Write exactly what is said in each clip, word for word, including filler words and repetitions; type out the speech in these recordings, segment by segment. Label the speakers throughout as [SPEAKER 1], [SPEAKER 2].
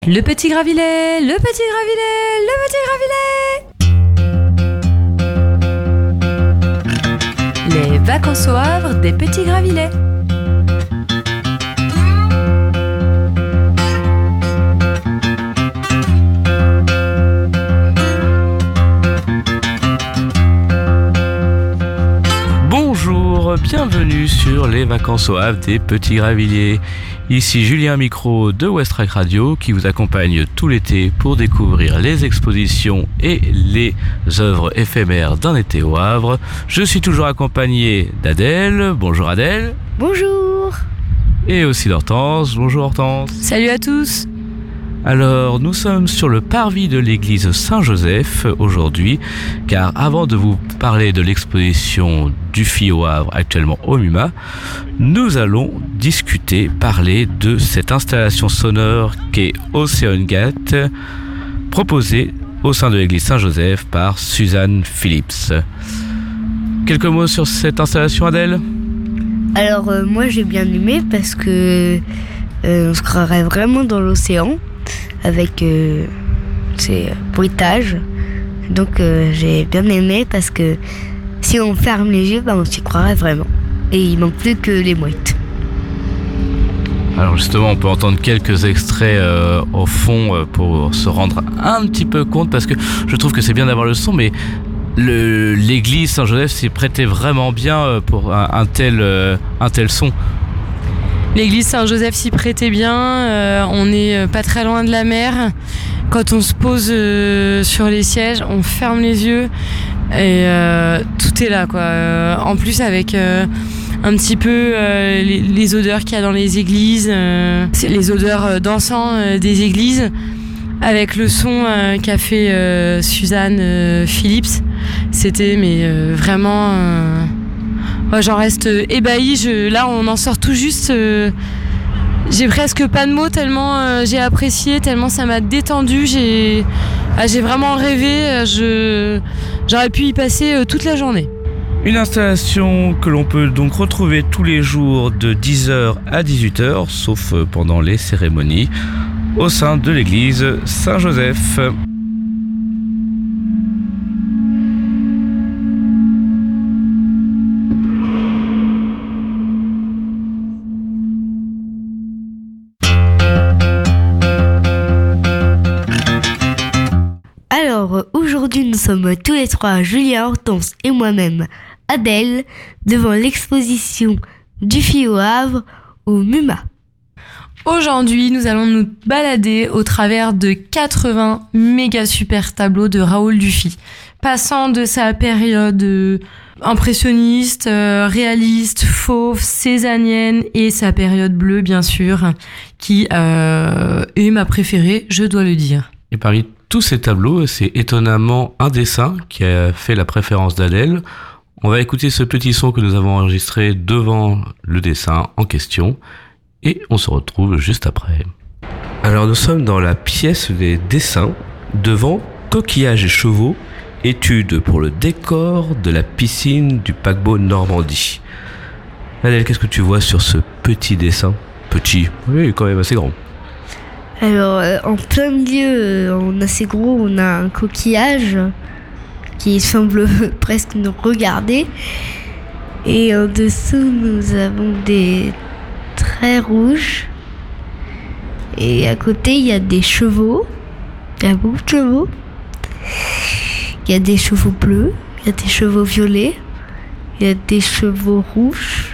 [SPEAKER 1] Le petit Gravilet, le petit Gravilet, le petit Gravilet. Les vacances au Havre des petits Gravilets.
[SPEAKER 2] Bonjour, bienvenue sur les vacances au Havre des petits Gravilliers. Ici Julien Micro de Westrack Radio qui vous accompagne tout l'été pour découvrir les expositions et les œuvres éphémères d'un été au Havre. Je suis toujours accompagné d'Adèle. Bonjour Adèle.
[SPEAKER 3] Bonjour.
[SPEAKER 2] Et aussi d'Hortense. Bonjour Hortense.
[SPEAKER 1] Salut à tous.
[SPEAKER 2] Alors, nous sommes sur le parvis de l'église Saint-Joseph aujourd'hui, car avant de vous parler de l'exposition Dufy au Havre actuellement au MUMA, nous allons discuter, parler de cette installation sonore qu'est Ocean Gate, proposée au sein de l'église Saint-Joseph par Suzanne Phillips. Quelques mots sur cette installation, Adèle ?
[SPEAKER 3] Alors, euh, moi j'ai bien aimé parce que euh, on se croirait vraiment dans l'océan. Avec euh, ces bruitages. Donc euh, j'ai bien aimé parce que si on ferme les yeux, bah, on s'y croirait vraiment. Et il manque plus que les mouettes.
[SPEAKER 2] Alors justement, on peut entendre quelques extraits euh, au fond euh, pour se rendre un petit peu compte, parce que je trouve que c'est bien d'avoir le son, mais le, l'église Saint-Joseph s'y prêtait vraiment bien euh, pour un, un, tel, euh, un tel son.
[SPEAKER 1] L'église Saint-Joseph s'y prêtait bien, euh, on n'est pas très loin de la mer. Quand on se pose euh, sur les sièges, on ferme les yeux et euh, tout est là, quoi. Euh, en plus avec euh, un petit peu euh, les, les odeurs qu'il y a dans les églises, euh, c'est les odeurs d'encens euh, des églises, avec le son euh, qu'a fait euh, Suzanne euh, Phillips. C'était mais euh, vraiment... Euh, Ouais, j'en reste ébahie. Je, là, on en sort tout juste. Euh, j'ai presque pas de mots tellement euh, j'ai apprécié, tellement ça m'a détendu. J'ai, ah, j'ai vraiment rêvé. Je, j'aurais pu y passer euh, toute la journée.
[SPEAKER 2] Une installation que l'on peut donc retrouver tous les jours de dix heures à dix-huit heures, sauf pendant les cérémonies, au sein de l'église Saint-Joseph.
[SPEAKER 3] Alors aujourd'hui nous sommes tous les trois, Julien, Hortense et moi-même, Adèle, devant l'exposition Dufy au Havre au MUMA.
[SPEAKER 1] Aujourd'hui, nous allons nous balader au travers de quatre-vingts méga super tableaux de Raoul Dufy, passant de sa période euh, impressionniste, euh, réaliste, fauve, cézannienne et sa période bleue bien sûr, qui euh, est ma préférée, je dois le dire.
[SPEAKER 2] Et parmi tous ces tableaux, c'est étonnamment un dessin qui a fait la préférence d'Adèle. On va écouter ce petit son que nous avons enregistré devant le dessin en question et on se retrouve juste après. Alors nous sommes dans la pièce des dessins devant Coquillages et chevaux, étude pour le décor de la piscine du paquebot Normandie. Adèle, qu'est-ce que tu vois sur ce petit dessin ? Petit, oui, quand même assez grand.
[SPEAKER 3] Alors, euh, en plein milieu, euh, en assez gros, on a un coquillage qui semble presque nous regarder. Et en dessous, nous avons des traits rouges. Et à côté, il y a des chevaux. Il y a beaucoup de chevaux. Il y a des chevaux bleus, il y a des chevaux violets, il y a des chevaux rouges.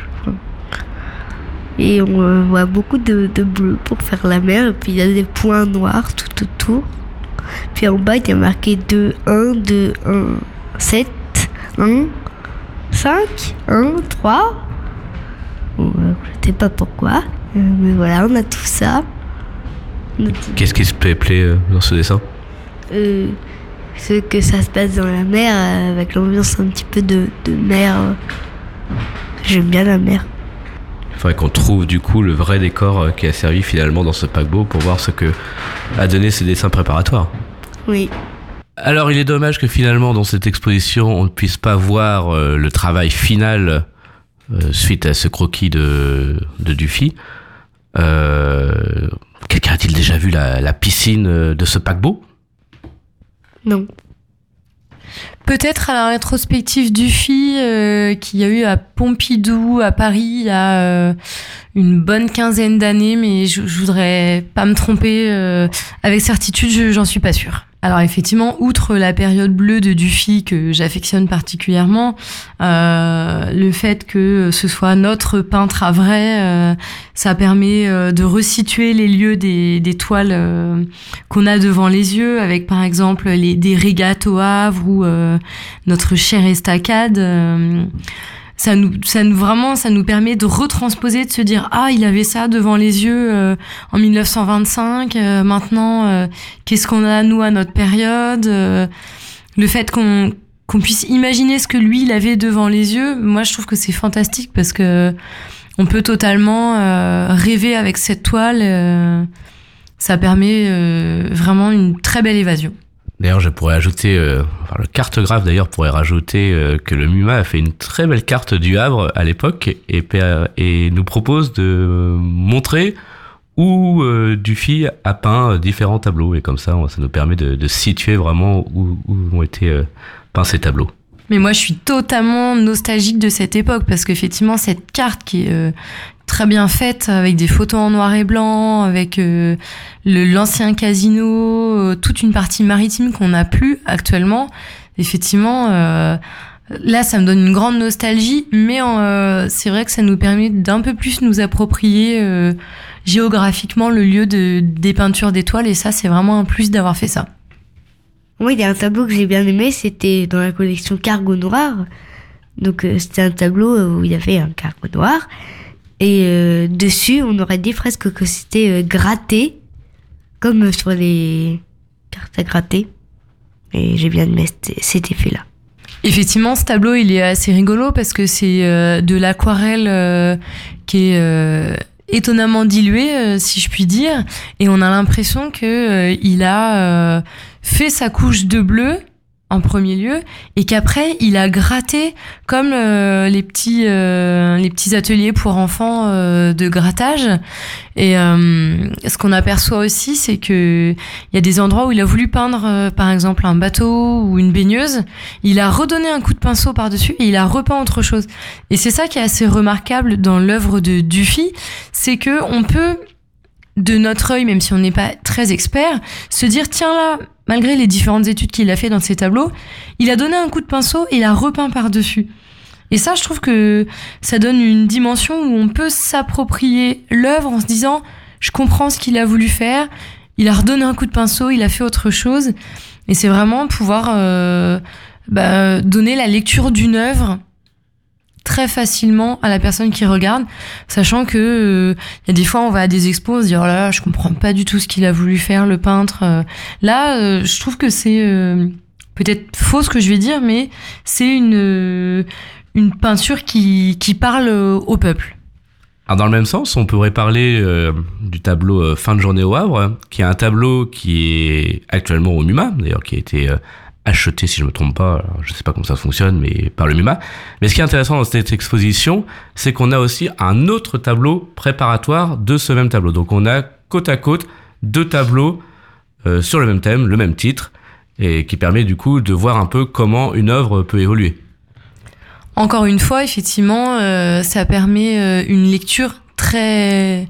[SPEAKER 3] Et on voit beaucoup de, de bleu pour faire la mer. Et puis il y a des points noirs tout autour. Puis en bas, il y a marqué deux, un, deux, un, sept, un, cinq, un, trois. Bon, je ne sais pas pourquoi. Euh, mais voilà, on a tout ça. On a tout...
[SPEAKER 2] Qu'est-ce qui se plaît, plaît dans ce dessin ?
[SPEAKER 3] euh, C'est que ça se passe dans la mer, euh, avec l'ambiance un petit peu de, de mer. J'aime bien la mer.
[SPEAKER 2] Il faudrait qu'on trouve du coup le vrai décor qui a servi finalement dans ce paquebot pour voir ce que a donné ces dessins préparatoires.
[SPEAKER 3] Oui.
[SPEAKER 2] Alors il est dommage que finalement dans cette exposition on ne puisse pas voir euh, le travail final euh, suite à ce croquis de, de Dufy. Euh, Quelqu'un a-t-il déjà vu la, la piscine de ce paquebot ?
[SPEAKER 3] Non.
[SPEAKER 1] Peut-être à la rétrospective Dufy euh, qu'il y a eu à Pompidou, à Paris, il y a euh, une bonne quinzaine d'années, mais je, je voudrais pas me tromper. Euh, avec certitude, je, j'en suis pas sûre. Alors effectivement, outre la période bleue de Dufy que j'affectionne particulièrement, euh, le fait que ce soit notre peintre à vrai, euh, ça permet euh, de resituer les lieux des, des toiles euh, qu'on a devant les yeux, avec par exemple les, des régates au Havre ou euh, notre chère estacade. Euh, ça nous, ça nous vraiment, ça nous permet de retransposer, de se dire ah il avait ça devant les yeux euh, en mille neuf cent vingt-cinq. Euh, maintenant, euh, qu'est-ce qu'on a nous à notre période euh, Le fait qu'on qu'on puisse imaginer ce que lui il avait devant les yeux, moi je trouve que c'est fantastique parce que on peut totalement euh, rêver avec cette toile. Euh, ça permet euh, vraiment une très belle évasion.
[SPEAKER 2] D'ailleurs, je pourrais ajouter, euh, enfin, le cartographe d'ailleurs pourrait rajouter euh, que le MUMA a fait une très belle carte du Havre à l'époque et, et nous propose de montrer où euh, Dufy a peint différents tableaux. Et comme ça, ça nous permet de, de situer vraiment où, où ont été euh, peints ces tableaux.
[SPEAKER 1] Mais moi, je suis totalement nostalgique de cette époque parce qu'effectivement, cette carte qui est euh, très bien faite, avec des photos en noir et blanc, avec euh, le, l'ancien casino, euh, toute une partie maritime qu'on n'a plus actuellement, effectivement, euh, là, ça me donne une grande nostalgie, mais euh, c'est vrai que ça nous permet d'un peu plus nous approprier euh, géographiquement le lieu de, des peintures d'étoiles, et ça, c'est vraiment un plus d'avoir fait ça.
[SPEAKER 3] Moi, il y a un tableau que j'ai bien aimé, c'était dans la collection Cargo Noir. Donc, euh, c'était un tableau où il y avait un cargo noir. Et euh, dessus, on aurait dit presque que c'était euh, gratté, comme sur les cartes à gratter. Et j'ai bien aimé cet, cet effet-là.
[SPEAKER 1] Effectivement, ce tableau, il est assez rigolo parce que c'est euh, de l'aquarelle euh, qui est euh, étonnamment diluée, euh, si je puis dire. Et on a l'impression que euh, il a euh, fait sa couche de bleu en premier lieu et qu'après il a gratté comme euh, les petits euh, les petits ateliers pour enfants euh, de grattage. Et euh, ce qu'on aperçoit aussi, c'est que il y a des endroits où il a voulu peindre euh, par exemple un bateau ou une baigneuse, il a redonné un coup de pinceau par-dessus et il a repeint autre chose. Et c'est ça qui est assez remarquable dans l'œuvre de Dufy, c'est que on peut, de notre œil, même si on n'est pas très expert, se dire tiens là, malgré les différentes études qu'il a fait dans ses tableaux, il a donné un coup de pinceau et il a repeint par-dessus. Et ça, je trouve que ça donne une dimension où on peut s'approprier l'œuvre en se disant je comprends ce qu'il a voulu faire, il a redonné un coup de pinceau, il a fait autre chose. Et c'est vraiment pouvoir euh, bah, donner la lecture d'une œuvre très facilement à la personne qui regarde, sachant que euh, y a des fois on va à des expos, on se dit oh là là, je comprends pas du tout ce qu'il a voulu faire le peintre. Euh, là, euh, je trouve que c'est euh, peut-être faux ce que je vais dire, mais c'est une euh, une peinture qui qui parle au peuple.
[SPEAKER 2] Alors dans le même sens, on pourrait parler euh, du tableau euh, Fin de journée au Havre, qui est un tableau qui est actuellement au MUMA, d'ailleurs qui a été euh, acheté, si je me trompe pas, alors je sais pas comment ça fonctionne, mais par le MUMA. Mais ce qui est intéressant dans cette exposition, c'est qu'on a aussi un autre tableau préparatoire de ce même tableau. Donc on a côte à côte deux tableaux euh, sur le même thème, le même titre, et qui permet du coup de voir un peu comment une œuvre peut évoluer.
[SPEAKER 1] Encore une fois, effectivement, euh, ça permet euh, une lecture très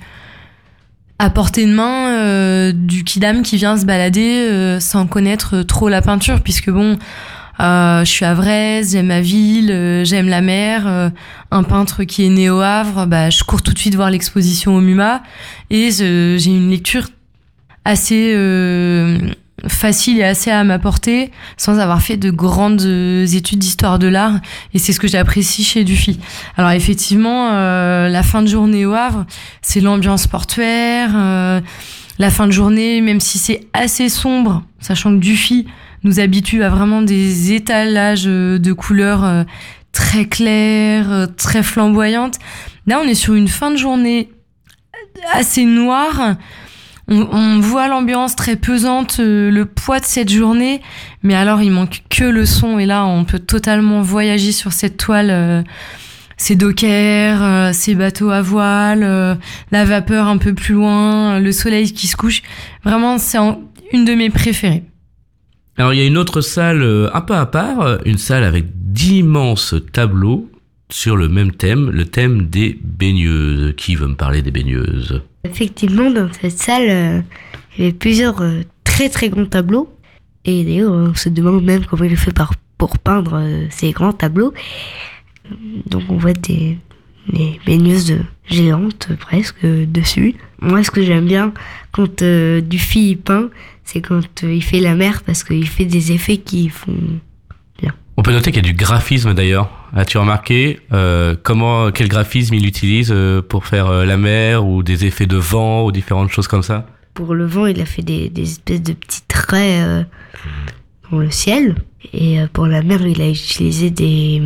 [SPEAKER 1] à portée de main euh, du kidam qui vient se balader euh, sans connaître trop la peinture, puisque bon, euh, je suis havraise, j'aime ma ville, euh, j'aime la mer. Euh, un peintre qui est né au Havre, bah, je cours tout de suite voir l'exposition au MUMA et je, j'ai une lecture assez euh, facile et assez à ma portée, sans avoir fait de grandes études d'histoire de l'art, et c'est ce que j'apprécie chez Dufy. Alors effectivement, euh, la fin de journée au Havre, c'est l'ambiance portuaire, euh, la fin de journée, même si c'est assez sombre, sachant que Dufy nous habitue à vraiment des étalages de couleurs euh, très claires, euh, très flamboyantes. Là, on est sur une fin de journée assez noire. On, on voit l'ambiance très pesante, euh, le poids de cette journée, mais alors il manque que le son, et là on peut totalement voyager sur cette toile euh, ces dockers, euh, ces bateaux à voile, euh, la vapeur un peu plus loin, euh, le soleil qui se couche. Vraiment, c'est en, une de mes préférées.
[SPEAKER 2] Alors il y a une autre salle euh, un peu à part, une salle avec d'immenses tableaux sur le même thème, le thème des baigneuses. Qui veut me parler des baigneuses ?
[SPEAKER 3] Effectivement, dans cette salle, euh, il y avait plusieurs euh, très très grands tableaux. Et d'ailleurs, on se demande même comment il fait par, pour peindre euh, ces grands tableaux. Donc on voit des, des baigneuses géantes presque euh, dessus. Moi, ce que j'aime bien quand euh, Dufy il peint, c'est quand euh, il fait la mer, parce qu'il fait des effets qui font bien.
[SPEAKER 2] On peut noter qu'il y a du graphisme d'ailleurs. As-tu remarqué euh, comment, quel graphisme il utilise euh, pour faire euh, la mer ou des effets de vent ou différentes choses comme ça ?
[SPEAKER 3] Pour le vent, il a fait des, des espèces de petits traits euh, dans le ciel. Et euh, pour la mer, il a utilisé des,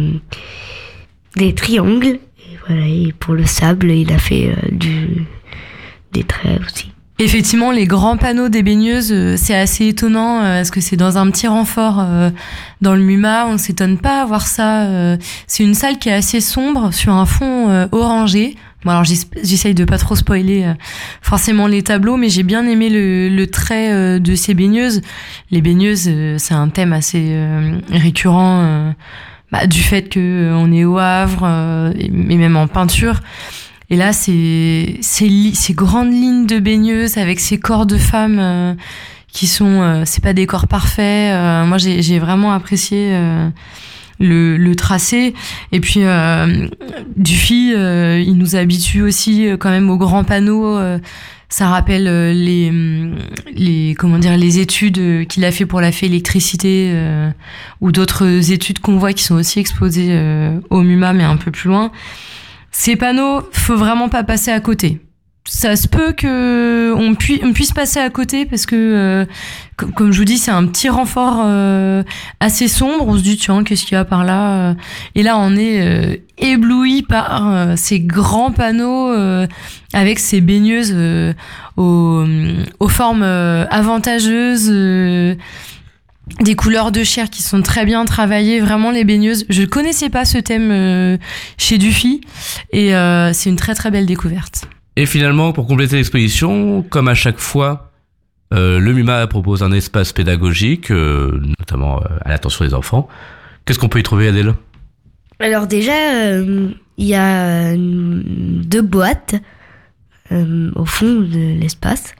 [SPEAKER 3] des triangles. Et voilà, et pour le sable, il a fait euh, du, des traits aussi.
[SPEAKER 1] Effectivement, les grands panneaux des baigneuses, euh, c'est assez étonnant euh, parce que c'est dans un petit renfort euh, dans le MUMA. On ne s'étonne pas à voir ça. Euh, c'est une salle qui est assez sombre sur un fond euh, orangé. Bon, alors j'essaye de pas trop spoiler euh, forcément les tableaux, mais j'ai bien aimé le, le trait euh, de ces baigneuses. Les baigneuses, euh, c'est un thème assez euh, récurrent euh, bah, du fait que euh, on est au Havre, euh, et, et même en peinture. Et là, c'est ces, li- ces grandes lignes de baigneuses avec ces corps de femmes euh, qui sont, euh, c'est pas des corps parfaits. Euh, moi, j'ai, j'ai vraiment apprécié. Euh, Le, le tracé. Et puis euh, Dufy, euh, il nous habitue aussi euh, quand même aux grands panneaux. Euh, ça rappelle euh, les les comment dire les études euh, qu'il a fait pour la fée électricité euh, ou d'autres études qu'on voit qui sont aussi exposées euh, au MUMA mais un peu plus loin. Ces panneaux, faut vraiment pas passer à côté. Ça se peut que on, pui- on puisse passer à côté parce que, euh, comme, comme je vous dis, c'est un petit renfort euh, assez sombre. On se dit tiens, qu'est-ce qu'il y a par là ? Et là, on est euh, ébloui par euh, ces grands panneaux euh, avec ces baigneuses euh, aux, aux formes euh, avantageuses. Euh, des couleurs de chair qui sont très bien travaillées, vraiment les baigneuses. Je connaissais pas ce thème euh, chez Dufy et euh, c'est une très très belle découverte.
[SPEAKER 2] Et finalement, pour compléter l'exposition, comme à chaque fois, euh, le MUMA propose un espace pédagogique, euh, notamment euh, à l'attention des enfants. Qu'est-ce qu'on peut y trouver, Adèle ?
[SPEAKER 3] Alors déjà, il euh, y a euh, deux boîtes euh, au fond de l'espace.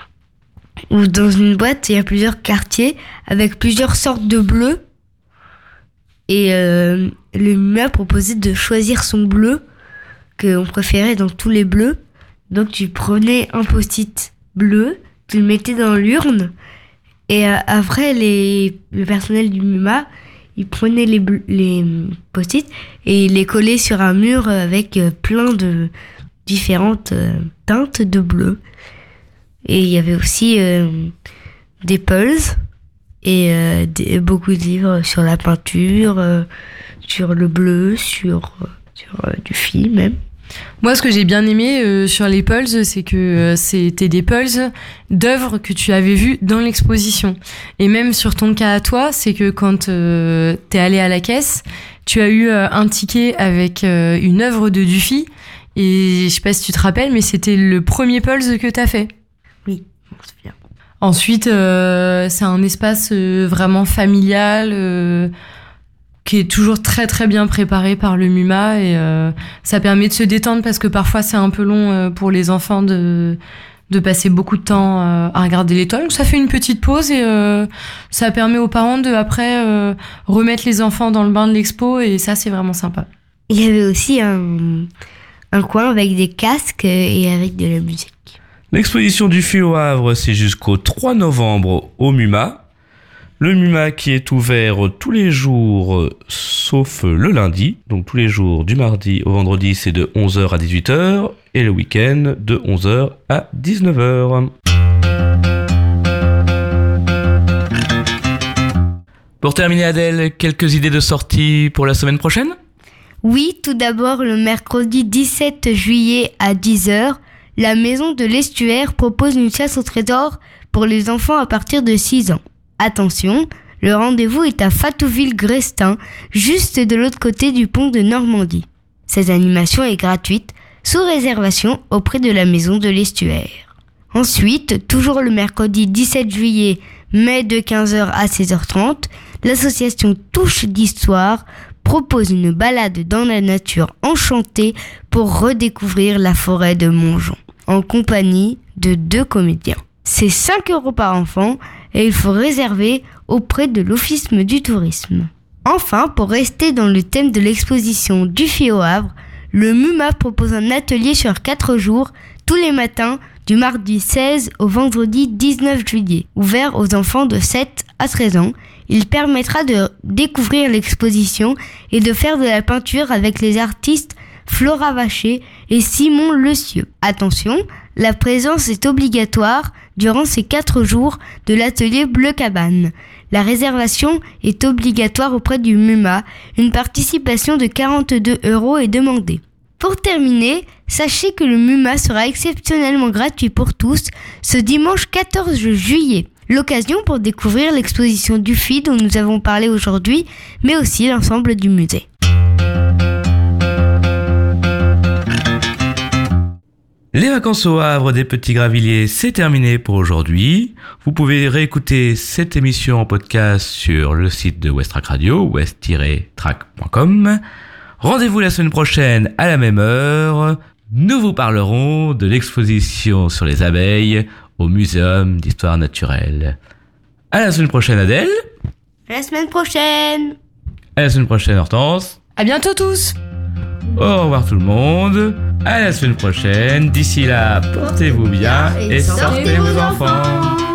[SPEAKER 3] Où dans une boîte, il y a plusieurs quartiers avec plusieurs sortes de bleus. Et euh, le MUMA proposait de choisir son bleu qu'on préférait dans tous les bleus. Donc tu prenais un post-it bleu, tu le mettais dans l'urne, et euh, après les, le personnel du MUMA, il prenait les, ble- les post-it et il les collait sur un mur avec euh, plein de différentes euh, teintes de bleu. Et il y avait aussi euh, des pulls et euh, des, beaucoup de livres sur la peinture, euh, sur le bleu, sur, sur euh, du film même.
[SPEAKER 1] Moi, ce que j'ai bien aimé euh, sur les pulls, c'est que euh, c'était des pulls d'œuvres que tu avais vues dans l'exposition. Et même sur ton cas à toi, c'est que quand euh, t'es allé à la caisse, tu as eu euh, un ticket avec euh, une œuvre de Dufy. Et je sais pas si tu te rappelles, mais c'était le premier pulls que t'as fait.
[SPEAKER 3] Oui, je m'en souviens.
[SPEAKER 1] Ensuite, euh, c'est un espace euh, vraiment familial, euh, qui est toujours très très bien préparé par le MUMA et euh, ça permet de se détendre parce que parfois c'est un peu long euh, pour les enfants de de passer beaucoup de temps euh, à regarder l'étoile. Donc ça fait une petite pause et euh, ça permet aux parents de après euh, remettre les enfants dans le bain de l'expo et ça c'est vraiment sympa.
[SPEAKER 3] Il y avait aussi un, un coin avec des casques et avec de la musique.
[SPEAKER 2] L'exposition Dufy au Havre, c'est jusqu'au trois novembre au MUMA. Le MUMA qui est ouvert tous les jours sauf le lundi. Donc tous les jours du mardi au vendredi, c'est de onze heures à dix-huit heures. Et le week-end de onze heures à dix-neuf heures. Pour terminer, Adèle, quelques idées de sortie pour la semaine prochaine ?
[SPEAKER 3] Oui, tout d'abord, le mercredi dix-sept juillet à dix heures, la Maison de l'Estuaire propose une chasse au trésor pour les enfants à partir de six ans. Attention, le rendez-vous est à Fatouville-Grestin, juste de l'autre côté du pont de Normandie. Cette animation est gratuite, sous réservation auprès de la maison de l'estuaire. Ensuite, toujours le mercredi dix-sept juillet, mais de quinze heures à seize heures trente, l'association Touche d'Histoire propose une balade dans la nature enchantée pour redécouvrir la forêt de Montjon, en compagnie de deux comédiens. C'est cinq euros par enfant et il faut réserver auprès de l'Office du tourisme. Enfin, pour rester dans le thème de l'exposition du F I au Havre, le M U M A propose un atelier sur quatre jours, tous les matins, du mardi seize au vendredi dix-neuf juillet, ouvert aux enfants de sept à treize ans. Il permettra de découvrir l'exposition et de faire de la peinture avec les artistes Flora Vacher et Simon Lecieux. Attention, la présence est obligatoire durant ces quatre jours de l'atelier Bleu Cabane. La réservation est obligatoire auprès du M U M A. Une participation de quarante-deux euros est demandée. Pour terminer, sachez que le M U M A sera exceptionnellement gratuit pour tous ce dimanche quatorze juillet. L'occasion pour découvrir l'exposition du F I dont nous avons parlé aujourd'hui, mais aussi l'ensemble du musée.
[SPEAKER 2] Les vacances au Havre des Petits Gravilliers, c'est terminé pour aujourd'hui. Vous pouvez réécouter cette émission en podcast sur le site de West Track Radio, west tiret track point com. Rendez-vous la semaine prochaine à la même heure. Nous vous parlerons de l'exposition sur les abeilles au Muséum d'Histoire Naturelle. À la semaine prochaine, Adèle.
[SPEAKER 3] À la semaine prochaine.
[SPEAKER 2] À la semaine prochaine, Hortense.
[SPEAKER 1] À bientôt tous.
[SPEAKER 2] Au revoir tout le monde. À la semaine prochaine. D'ici là, portez-vous bien et sortez vos enfants.